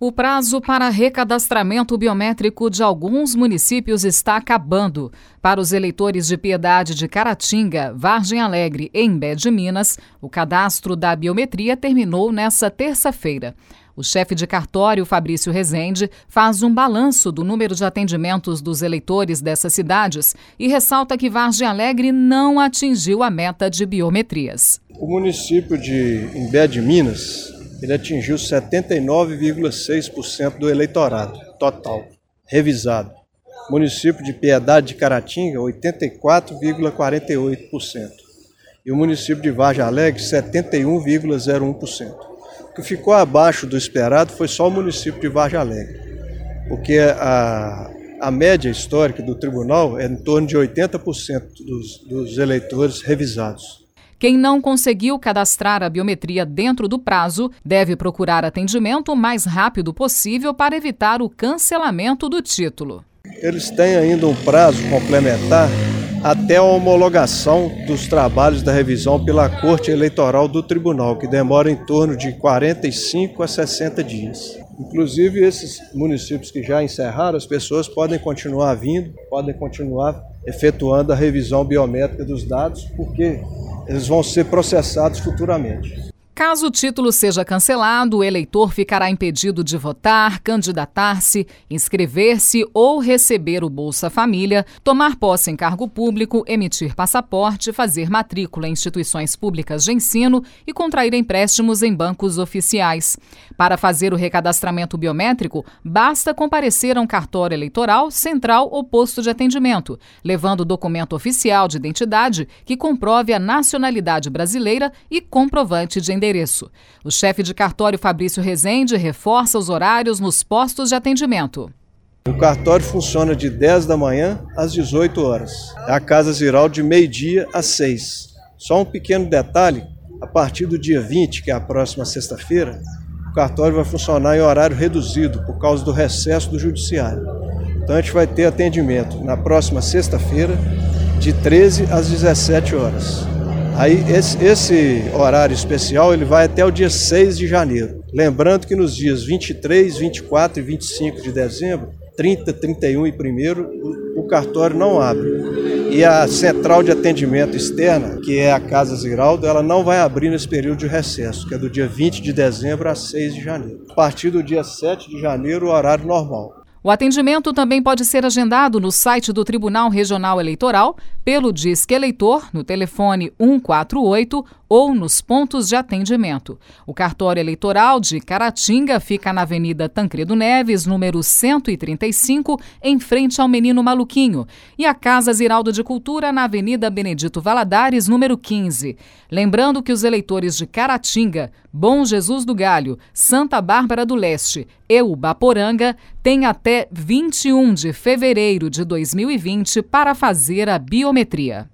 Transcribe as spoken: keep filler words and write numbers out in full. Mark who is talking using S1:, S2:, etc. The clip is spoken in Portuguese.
S1: O prazo para recadastramento biométrico de alguns municípios está acabando. Para os eleitores de Piedade de Caratinga, Vargem Alegre e Imbé de Minas, o cadastro da biometria terminou nesta terça-feira. O chefe de cartório, Fabrício Rezende, faz um balanço do número de atendimentos dos eleitores dessas cidades e ressalta que Vargem Alegre não atingiu a meta de biometrias.
S2: O município de Imbé de Minas, ele atingiu setenta e nove vírgula seis por cento do eleitorado total, revisado. O município de Piedade de Caratinga, oitenta e quatro vírgula quarenta e oito por cento. E o município de Vargem Alegre, setenta e um vírgula zero um por cento. O que ficou abaixo do esperado foi só o município de Vargem Alegre, porque a, a média histórica do tribunal é em torno de oitenta por cento dos, dos eleitores revisados.
S1: Quem não conseguiu cadastrar a biometria dentro do prazo deve procurar atendimento o mais rápido possível para evitar o cancelamento do título.
S2: Eles têm ainda um prazo complementar até a homologação dos trabalhos da revisão pela Corte Eleitoral do Tribunal, que demora em torno de quarenta e cinco a sessenta dias. Inclusive, esses municípios que já encerraram, as pessoas podem continuar vindo, podem continuar efetuando a revisão biométrica dos dados, porque eles vão ser processados futuramente.
S1: Caso o título seja cancelado, o eleitor ficará impedido de votar, candidatar-se, inscrever-se ou receber o Bolsa Família, tomar posse em cargo público, emitir passaporte, fazer matrícula em instituições públicas de ensino e contrair empréstimos em bancos oficiais. Para fazer o recadastramento biométrico, basta comparecer a um cartório eleitoral, central ou posto de atendimento, levando documento oficial de identidade que comprove a nacionalidade brasileira e comprovante de endereço. endereço. O chefe de cartório, Fabrício Rezende, reforça os horários nos postos de atendimento.
S2: O cartório funciona de dez da manhã às dezoito horas. A Casa Ziraldo de meio-dia às seis. Só um pequeno detalhe, a partir do dia vinte, que é a próxima sexta-feira, o cartório vai funcionar em horário reduzido por causa do recesso do judiciário. Então a gente vai ter atendimento na próxima sexta-feira, de treze às dezessete horas. Aí esse, esse horário especial ele vai até o dia seis de janeiro. Lembrando que nos dias vinte e três, vinte e quatro e vinte e cinco de dezembro, trinta, trinta e um e primeiro, o, o cartório não abre. E a central de atendimento externa, que é a Casa Ziraldo, ela não vai abrir nesse período de recesso, que é do dia vinte de dezembro a seis de janeiro. A partir do dia sete de janeiro, o horário normal.
S1: O atendimento também pode ser agendado no site do Tribunal Regional Eleitoral, pelo Disque Eleitor, no telefone um quatro oito ou nos pontos de atendimento. O cartório eleitoral de Caratinga fica na Avenida Tancredo Neves, número cento e trinta e cinco, em frente ao Menino Maluquinho, e a Casa Ziraldo de Cultura na Avenida Benedito Valadares, número quinze. Lembrando que os eleitores de Caratinga, Bom Jesus do Galho, Santa Bárbara do Leste e Ubaporanga têm até vinte e um de fevereiro de dois mil e vinte para fazer a biometria.